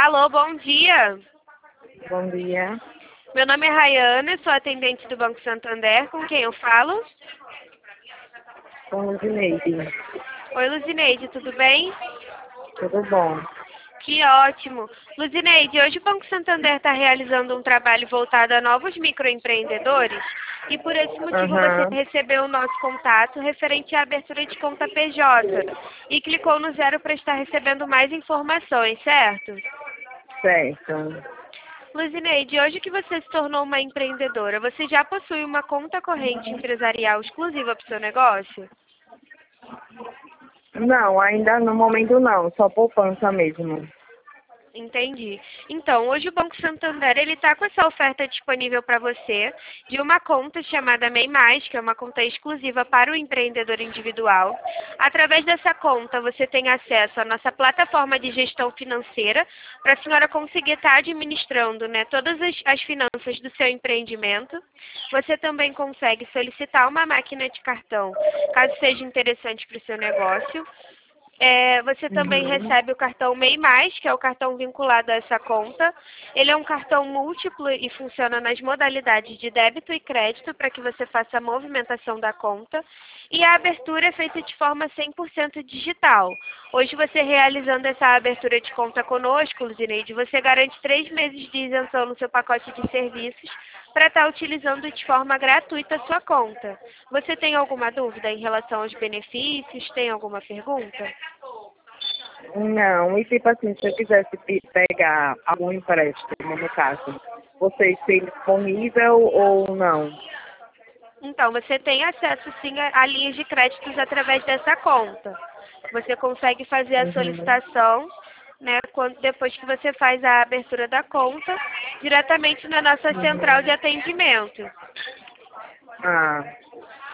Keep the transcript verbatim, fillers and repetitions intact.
Alô, bom dia. Bom dia. Meu nome é Rayana, sou atendente do Banco Santander. Com quem eu falo? Com Luzineide. Oi, Luzineide, tudo bem? Tudo bom? Que ótimo. Luzineide, hoje o Banco Santander está realizando um trabalho voltado a novos microempreendedores e por esse motivo você Aham, recebeu o nosso contato referente à abertura de conta P J e clicou no zero para estar recebendo mais informações, certo? certo. Luzineide, hoje que você se tornou uma empreendedora, você já possui uma conta corrente empresarial exclusiva para o seu negócio? Não, ainda no momento não, só poupança mesmo. Entendi. Então, hoje o Banco Santander ele está com essa oferta disponível para você de uma conta chamada MEI Mais, que é uma conta exclusiva para o empreendedor individual. Através dessa conta, você tem acesso à nossa plataforma de gestão financeira para a senhora conseguir estar administrando, né, todas as, as finanças do seu empreendimento. Você também consegue solicitar uma máquina de cartão, caso seja interessante para o seu negócio. É, você também Uhum. recebe o cartão MEI Mais, que é o cartão vinculado a essa conta. Ele é um cartão múltiplo e funciona nas modalidades de débito e crédito para que você faça a movimentação da conta. E a abertura é feita de forma cem por cento digital. Hoje você realizando essa abertura de conta conosco, Luzineide, você garante três meses de isenção no seu pacote de serviços para estar utilizando de forma gratuita a sua conta. Você tem alguma dúvida em relação aos benefícios? Tem alguma pergunta? Não, e tipo assim, se eu quisesse pe- pegar algum empréstimo, no caso, vocês têm disponível ou não? Então, você tem acesso sim a, a linhas de créditos através dessa conta. Você consegue fazer a Uhum. solicitação, né, quando, depois que você faz a abertura da conta, diretamente na nossa central de Uhum. atendimento. Ah.